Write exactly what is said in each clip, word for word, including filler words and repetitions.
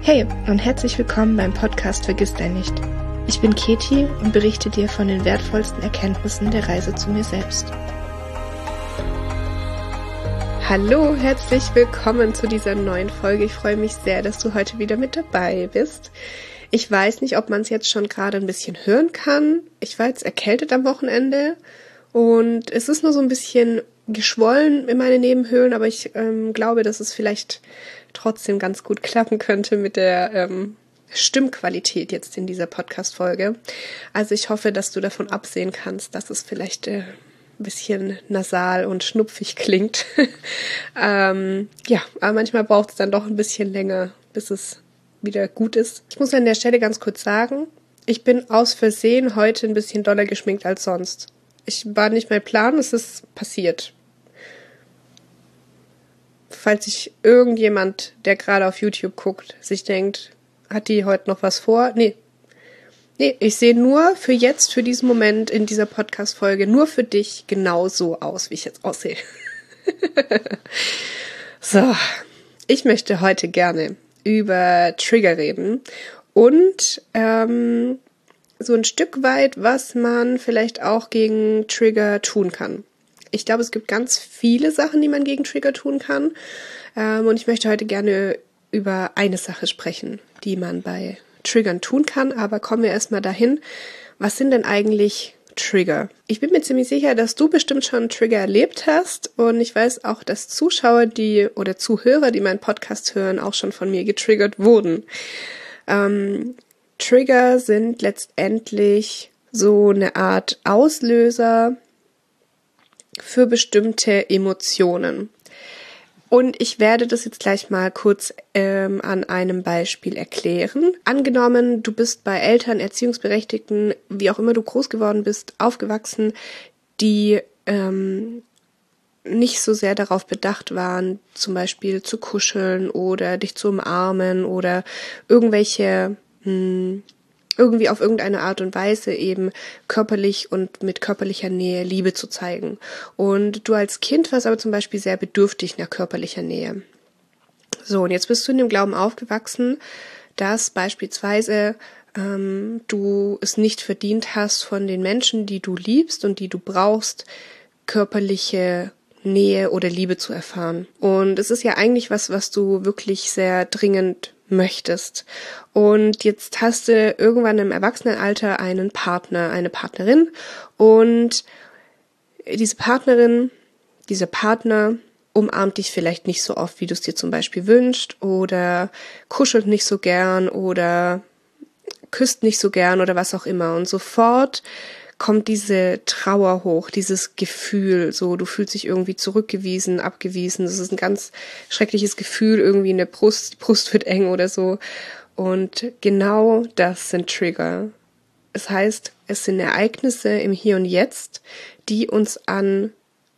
Hey und herzlich willkommen beim Podcast Vergiss dein nicht. Ich bin Keti und berichte dir von den wertvollsten Erkenntnissen der Reise zu mir selbst. Hallo, herzlich willkommen zu dieser neuen Folge. Ich freue mich sehr, dass du heute wieder mit dabei bist. Ich weiß nicht, ob man es jetzt schon gerade ein bisschen hören kann. Ich war jetzt erkältet am Wochenende und es ist nur so ein bisschen geschwollen in meine Nebenhöhlen, aber ich ähm, glaube, dass es vielleicht trotzdem ganz gut klappen könnte mit der ähm, Stimmqualität jetzt in dieser Podcast-Folge. Also ich hoffe, dass du davon absehen kannst, dass es vielleicht äh, ein bisschen nasal und schnupfig klingt. ähm, ja, aber manchmal braucht es dann doch ein bisschen länger, bis es wieder gut ist. Ich muss an der Stelle ganz kurz sagen, ich bin aus Versehen heute ein bisschen doller geschminkt als sonst. Ich war nicht mein Plan, es ist passiert. Falls sich irgendjemand, der gerade auf YouTube guckt, sich denkt, hat die heute noch was vor? Nee. Nee, ich sehe nur für jetzt, für diesen Moment in dieser Podcast-Folge, nur für dich genau so aus, wie ich jetzt aussehe. So, ich möchte heute gerne über Trigger reden und ähm, so ein Stück weit, was man vielleicht auch gegen Trigger tun kann. Ich glaube, es gibt ganz viele Sachen, die man gegen Trigger tun kann. Ähm, und ich möchte heute gerne über eine Sache sprechen, die man bei Triggern tun kann. Aber kommen wir erstmal dahin, was sind denn eigentlich Trigger? Ich bin mir ziemlich sicher, dass du bestimmt schon Trigger erlebt hast. Und ich weiß auch, dass Zuschauer, die oder Zuhörer, die meinen Podcast hören, auch schon von mir getriggert wurden. Ähm, Trigger sind letztendlich so eine Art Auslöser für bestimmte Emotionen. Und ich werde das jetzt gleich mal kurz ähm, an einem Beispiel erklären. Angenommen, du bist bei Eltern, Erziehungsberechtigten, wie auch immer du groß geworden bist, aufgewachsen, die ähm, nicht so sehr darauf bedacht waren, zum Beispiel zu kuscheln oder dich zu umarmen oder irgendwelche mh, irgendwie auf irgendeine Art und Weise eben körperlich und mit körperlicher Nähe Liebe zu zeigen. Und du als Kind warst aber zum Beispiel sehr bedürftig nach körperlicher Nähe. So, und jetzt bist du in dem Glauben aufgewachsen, dass beispielsweise ähm, du es nicht verdient hast, von den Menschen, die du liebst und die du brauchst, körperliche Nähe oder Liebe zu erfahren. Und es ist ja eigentlich was, was du wirklich sehr dringend möchtest. Und jetzt hast du irgendwann im Erwachsenenalter einen Partner, eine Partnerin und diese Partnerin, dieser Partner umarmt dich vielleicht nicht so oft, wie du es dir zum Beispiel wünschst oder kuschelt nicht so gern oder küsst nicht so gern oder was auch immer. Und sofort kommt diese Trauer hoch, dieses Gefühl, so du fühlst dich irgendwie zurückgewiesen, abgewiesen. Das ist ein ganz schreckliches Gefühl irgendwie in der Brust, die Brust wird eng oder so. Und genau das sind Trigger. Es heißt, es sind Ereignisse im Hier und Jetzt, die uns an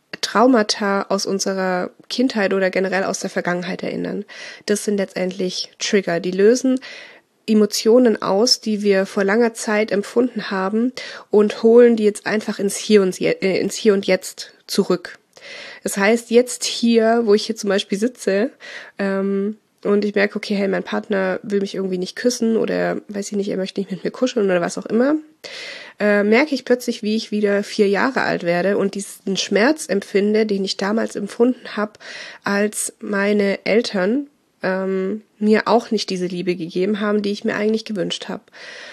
Traumata aus unserer Kindheit oder generell aus der Vergangenheit erinnern. Das sind letztendlich Trigger, die lösen Emotionen aus, die wir vor langer Zeit empfunden haben und holen die jetzt einfach ins Hier und, Je- äh, ins Hier und Jetzt zurück. Das heißt, jetzt hier, wo ich hier zum Beispiel sitze ähm, und ich merke, okay, hey, mein Partner will mich irgendwie nicht küssen oder weiß ich nicht, er möchte nicht mit mir kuscheln oder was auch immer, äh, merke ich plötzlich, wie ich wieder vier Jahre alt werde und diesen Schmerz empfinde, den ich damals empfunden habe, als meine Eltern ähm, mir auch nicht diese Liebe gegeben haben, die ich mir eigentlich gewünscht habe.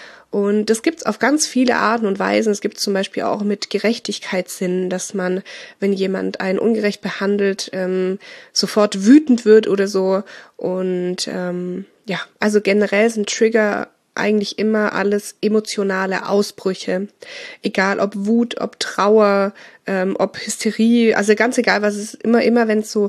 Und das gibt's auf ganz viele Arten und Weisen. Es gibt zum Beispiel auch mit Gerechtigkeitssinn, dass man, wenn jemand einen ungerecht behandelt, ähm, sofort wütend wird oder so. Und ähm, ja, also generell sind Trigger eigentlich immer alles emotionale Ausbrüche. Egal ob Wut, ob Trauer, ähm, ob Hysterie, also ganz egal, was es ist, immer, immer wenn es so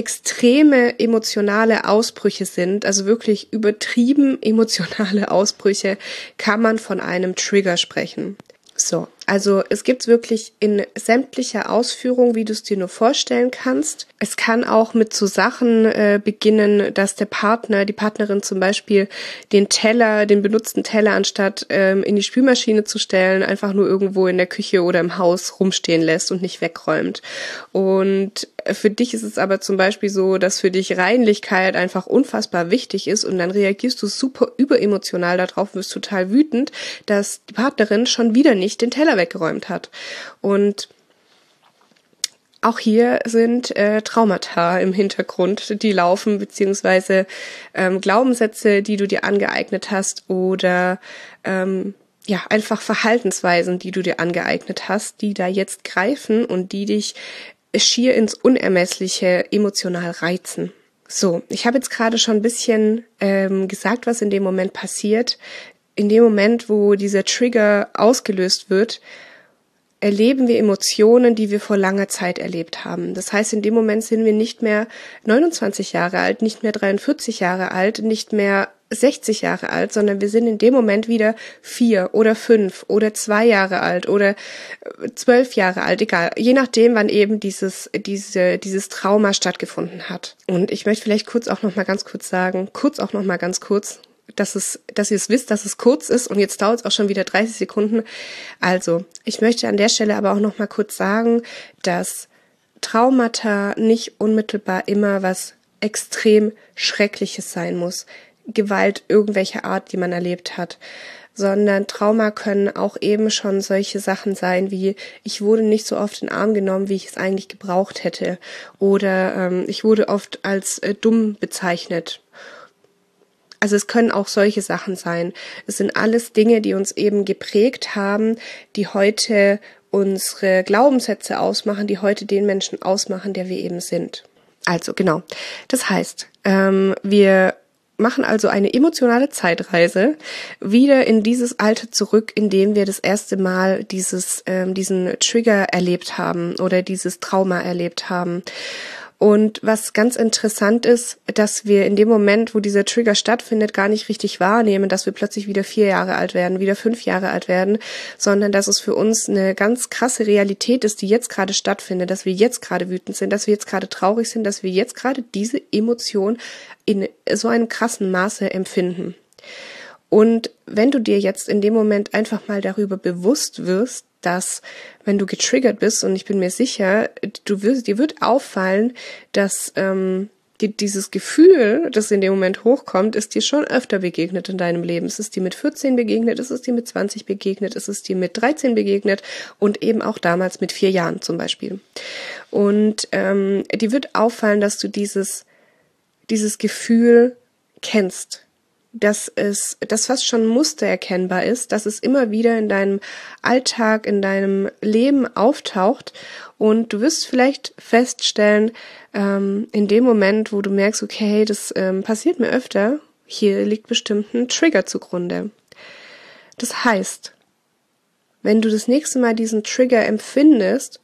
extreme emotionale Ausbrüche sind, also wirklich übertrieben emotionale Ausbrüche, kann man von einem Trigger sprechen. So, Also es gibt's wirklich in sämtlicher Ausführung, wie du es dir nur vorstellen kannst. Es kann auch mit so Sachen äh, beginnen, dass der Partner, die Partnerin zum Beispiel den Teller, den benutzten Teller, anstatt ähm, in die Spülmaschine zu stellen, einfach nur irgendwo in der Küche oder im Haus rumstehen lässt und nicht wegräumt. Und für dich ist es aber zum Beispiel so, dass für dich Reinlichkeit einfach unfassbar wichtig ist und dann reagierst du super überemotional darauf, wirst total wütend, dass die Partnerin schon wieder nicht den Teller weggeräumt hat. Und auch hier sind äh, Traumata im Hintergrund, die laufen, beziehungsweise ähm, Glaubenssätze, die du dir angeeignet hast oder ähm, ja einfach Verhaltensweisen, die du dir angeeignet hast, die da jetzt greifen und die dich schier ins Unermessliche emotional reizen. So, ich habe jetzt gerade schon ein bisschen ähm, gesagt, was in dem Moment passiert. In dem Moment, wo dieser Trigger ausgelöst wird, erleben wir Emotionen, die wir vor langer Zeit erlebt haben. Das heißt, in dem Moment sind wir nicht mehr neunundzwanzig Jahre alt, nicht mehr dreiundvierzig Jahre alt, nicht mehr sechzig Jahre alt, sondern wir sind in dem Moment wieder vier oder fünf oder zwei Jahre alt oder zwölf Jahre alt, egal, je nachdem, wann eben dieses diese dieses Trauma stattgefunden hat. Und ich möchte vielleicht kurz auch noch mal ganz kurz sagen, kurz auch noch mal ganz kurz, dass es, dass ihr es wisst, dass es kurz ist und jetzt dauert es auch schon wieder dreißig Sekunden. Also, ich möchte an der Stelle aber auch noch mal kurz sagen, dass Traumata nicht unmittelbar immer was extrem Schreckliches sein muss. Gewalt irgendwelcher Art, die man erlebt hat, sondern Trauma können auch eben schon solche Sachen sein wie, ich wurde nicht so oft in den Arm genommen, wie ich es eigentlich gebraucht hätte, oder ähm, ich wurde oft als äh, dumm bezeichnet. Also es können auch solche Sachen sein. Es sind alles Dinge, die uns eben geprägt haben, die heute unsere Glaubenssätze ausmachen, die heute den Menschen ausmachen, der wir eben sind. Also genau, das heißt, ähm, wir machen also eine emotionale Zeitreise wieder in dieses Alter zurück, in dem wir das erste Mal dieses, ähm, diesen Trigger erlebt haben oder dieses Trauma erlebt haben. Und was ganz interessant ist, dass wir in dem Moment, wo dieser Trigger stattfindet, gar nicht richtig wahrnehmen, dass wir plötzlich wieder vier Jahre alt werden, wieder fünf Jahre alt werden, sondern dass es für uns eine ganz krasse Realität ist, die jetzt gerade stattfindet, dass wir jetzt gerade wütend sind, dass wir jetzt gerade traurig sind, dass wir jetzt gerade diese Emotion in so einem krassen Maße empfinden. Und wenn du dir jetzt in dem Moment einfach mal darüber bewusst wirst, dass, wenn du getriggert bist, und ich bin mir sicher, du wirst, dir wird auffallen, dass ähm, die, dieses Gefühl, das in dem Moment hochkommt, ist dir schon öfter begegnet in deinem Leben. Es ist dir mit vierzehn begegnet, es ist dir mit zwanzig begegnet, es ist dir mit dreizehn begegnet und eben auch damals mit vier Jahren zum Beispiel. Und ähm, dir wird auffallen, dass du dieses, dieses Gefühl kennst. Dass es, dass fast schon Muster erkennbar ist, dass es immer wieder in deinem Alltag, in deinem Leben auftaucht und du wirst vielleicht feststellen, ähm, in dem Moment, wo du merkst, okay, das ähm, passiert mir öfter, hier liegt bestimmt ein Trigger zugrunde. Das heißt, wenn du das nächste Mal diesen Trigger empfindest,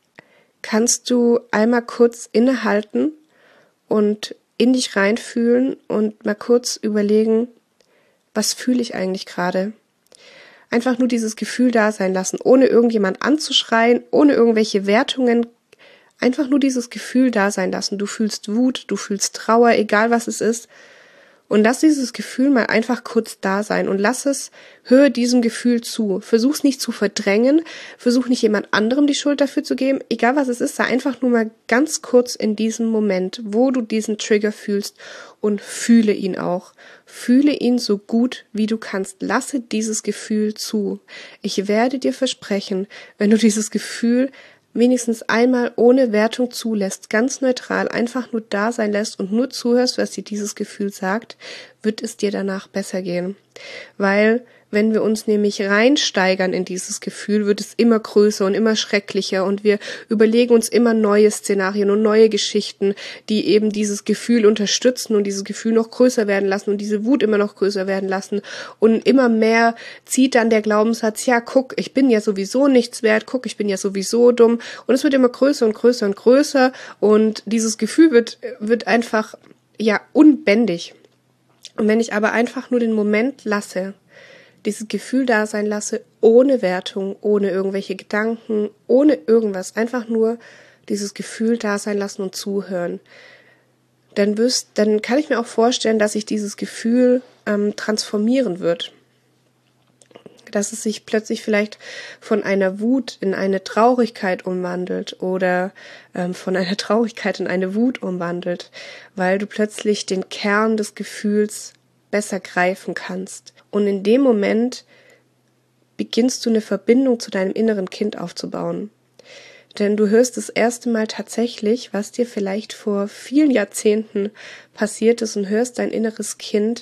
kannst du einmal kurz innehalten und in dich reinfühlen und mal kurz überlegen, was fühle ich eigentlich gerade? Einfach nur dieses Gefühl da sein lassen, ohne irgendjemand anzuschreien, ohne irgendwelche Wertungen. Einfach nur dieses Gefühl da sein lassen. Du fühlst Wut, du fühlst Trauer, egal was es ist. Und lass dieses Gefühl mal einfach kurz da sein und lass es, höre diesem Gefühl zu. Versuch's nicht zu verdrängen, versuch nicht jemand anderem die Schuld dafür zu geben, egal was es ist, sei einfach nur mal ganz kurz in diesem Moment, wo du diesen Trigger fühlst und fühle ihn auch. Fühle ihn so gut, wie du kannst. Lasse dieses Gefühl zu. Ich werde dir versprechen, wenn du dieses Gefühl wenigstens einmal ohne Wertung zulässt, ganz neutral, einfach nur da sein lässt und nur zuhörst, was dir dieses Gefühl sagt, wird es dir danach besser gehen. Weil, wenn wir uns nämlich reinsteigern in dieses Gefühl, wird es immer größer und immer schrecklicher und wir überlegen uns immer neue Szenarien und neue Geschichten, die eben dieses Gefühl unterstützen und dieses Gefühl noch größer werden lassen und diese Wut immer noch größer werden lassen und immer mehr zieht dann der Glaubenssatz, ja guck, ich bin ja sowieso nichts wert, guck, ich bin ja sowieso dumm und es wird immer größer und größer und größer und dieses Gefühl wird, wird einfach, ja, unbändig. Und wenn ich aber einfach nur den Moment lasse, dieses Gefühl da sein lasse, ohne Wertung, ohne irgendwelche Gedanken, ohne irgendwas, einfach nur dieses Gefühl da sein lassen und zuhören, dann wirst, dann kann ich mir auch vorstellen, dass sich dieses Gefühl ähm, transformieren wird. Dass es sich plötzlich vielleicht von einer Wut in eine Traurigkeit umwandelt oder ähm, von einer Traurigkeit in eine Wut umwandelt, weil du plötzlich den Kern des Gefühls besser greifen kannst. Und in dem Moment beginnst du eine Verbindung zu deinem inneren Kind aufzubauen. Denn du hörst das erste Mal tatsächlich, was dir vielleicht vor vielen Jahrzehnten passiert ist, und hörst dein inneres Kind,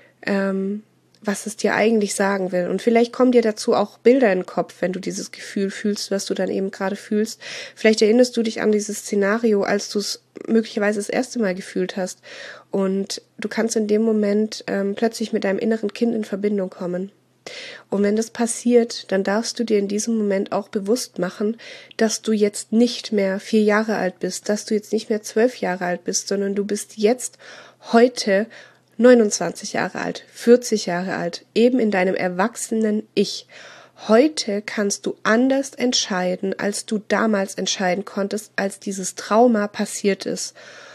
ähm, was es dir eigentlich sagen will. Und vielleicht kommen dir dazu auch Bilder in den Kopf, wenn du dieses Gefühl fühlst, was du dann eben gerade fühlst. Vielleicht erinnerst du dich an dieses Szenario, als du es möglicherweise das erste Mal gefühlt hast. Und du kannst in dem Moment ähm, plötzlich mit deinem inneren Kind in Verbindung kommen. Und wenn das passiert, dann darfst du dir in diesem Moment auch bewusst machen, dass du jetzt nicht mehr vier Jahre alt bist, dass du jetzt nicht mehr zwölf Jahre alt bist, sondern du bist jetzt heute neunundzwanzig Jahre alt, vierzig Jahre alt, eben in deinem erwachsenen Ich. Heute kannst du anders entscheiden, als du damals entscheiden konntest, als dieses Trauma passiert ist.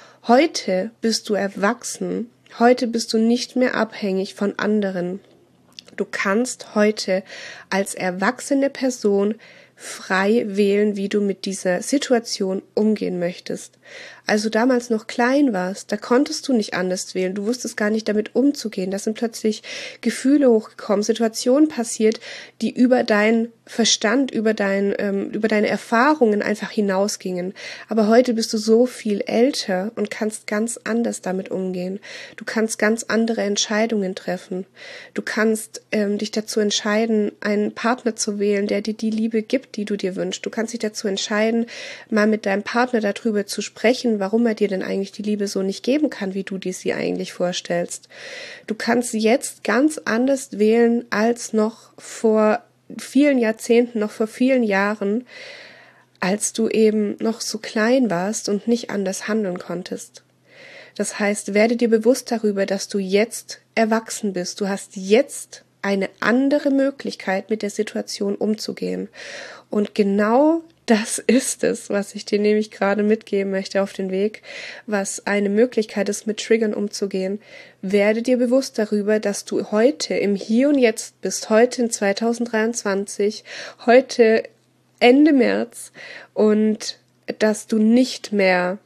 Heute bist du erwachsen, heute bist du nicht mehr abhängig von anderen. Du kannst heute als erwachsene Person frei wählen, wie du mit dieser Situation umgehen möchtest. Als du damals noch klein warst, da konntest du nicht anders wählen, du wusstest gar nicht damit umzugehen. Da sind plötzlich Gefühle hochgekommen, Situationen passiert, die über deinen Verstand, über dein, ähm, über deine Erfahrungen einfach hinausgingen. Aber heute bist du so viel älter und kannst ganz anders damit umgehen. Du kannst ganz andere Entscheidungen treffen. Du kannst ähm, dich dazu entscheiden, einen Partner zu wählen, der dir die Liebe gibt, die du dir wünschst. Du kannst dich dazu entscheiden, mal mit deinem Partner darüber zu sprechen, warum er dir denn eigentlich die Liebe so nicht geben kann, wie du dir sie eigentlich vorstellst. Du kannst jetzt ganz anders wählen als noch vor vielen Jahrzehnten, noch vor vielen Jahren, als du eben noch so klein warst und nicht anders handeln konntest. Das heißt, werde dir bewusst darüber, dass du jetzt erwachsen bist. Du hast jetzt eine andere Möglichkeit, mit der Situation umzugehen. Und genau das ist es, was ich dir nämlich gerade mitgeben möchte auf den Weg, was eine Möglichkeit ist, mit Triggern umzugehen. Werde dir bewusst darüber, dass du heute im Hier und Jetzt bist, heute in zwanzig dreiundzwanzig, heute Ende März, und dass du nicht mehr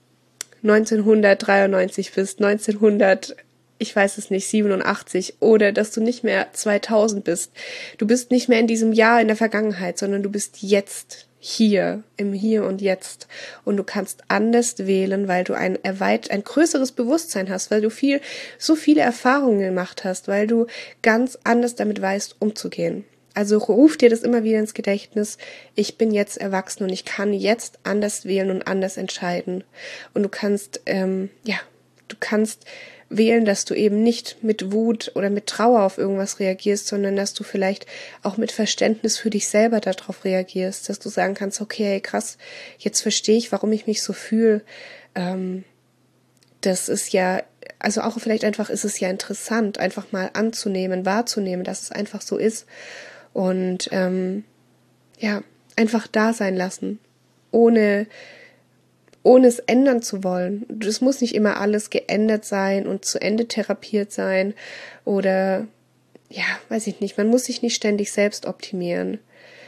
neunzehnhundertdreiundneunzig bist, neunzehnhundert, ich weiß es nicht, siebenundachtzig, oder dass du nicht mehr zweitausend bist. Du bist nicht mehr in diesem Jahr in der Vergangenheit, sondern du bist jetzt hier, im Hier und Jetzt. Und du kannst anders wählen, weil du ein erweit, ein größeres Bewusstsein hast, weil du viel, so viele Erfahrungen gemacht hast, weil du ganz anders damit weißt, umzugehen. Also ruf dir das immer wieder ins Gedächtnis: Ich bin jetzt erwachsen und ich kann jetzt anders wählen und anders entscheiden. Und du kannst, ähm, ja, du kannst wählen, dass du eben nicht mit Wut oder mit Trauer auf irgendwas reagierst, sondern dass du vielleicht auch mit Verständnis für dich selber darauf reagierst, dass du sagen kannst: Okay, hey, krass, jetzt verstehe ich, warum ich mich so fühle. Ähm, das ist ja, also auch vielleicht einfach ist es ja interessant, einfach mal anzunehmen, wahrzunehmen, dass es einfach so ist. Und ähm, ja, einfach da sein lassen, ohne ohne es ändern zu wollen. Es muss nicht immer alles geändert sein und zu Ende therapiert sein oder, ja, weiß ich nicht, man muss sich nicht ständig selbst optimieren.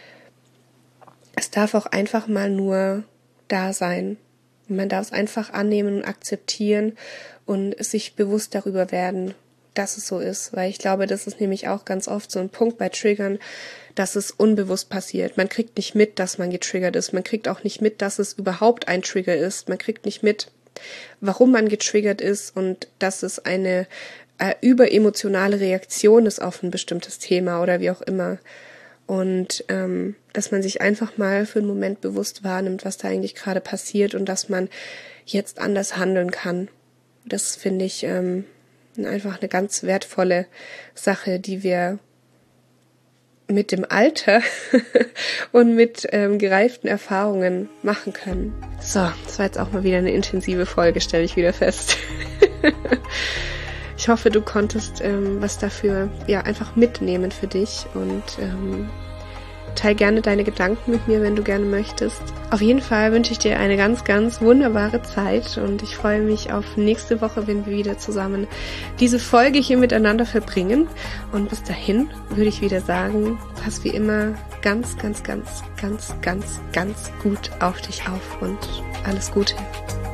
Es darf auch einfach mal nur da sein. Man darf es einfach annehmen und akzeptieren und sich bewusst darüber werden, dass es so ist, weil ich glaube, das ist nämlich auch ganz oft so ein Punkt bei Triggern, dass es unbewusst passiert. Man kriegt nicht mit, dass man getriggert ist. Man kriegt auch nicht mit, dass es überhaupt ein Trigger ist. Man kriegt nicht mit, warum man getriggert ist und dass es eine äh, überemotionale Reaktion ist auf ein bestimmtes Thema oder wie auch immer. Und ähm, dass man sich einfach mal für einen Moment bewusst wahrnimmt, was da eigentlich gerade passiert und dass man jetzt anders handeln kann. Das finde ich ähm, einfach eine ganz wertvolle Sache, die wir mit dem Alter und mit ähm, gereiften Erfahrungen machen können. So, das war jetzt auch mal wieder eine intensive Folge, stelle ich wieder fest. Ich hoffe, du konntest ähm, was dafür ja einfach mitnehmen für dich und ähm, teil gerne deine Gedanken mit mir, wenn du gerne möchtest. Auf jeden Fall wünsche ich dir eine ganz, ganz wunderbare Zeit und ich freue mich auf nächste Woche, wenn wir wieder zusammen diese Folge hier miteinander verbringen. Und bis dahin würde ich wieder sagen, pass wie immer ganz, ganz, ganz, ganz, ganz, ganz gut auf dich auf und alles Gute.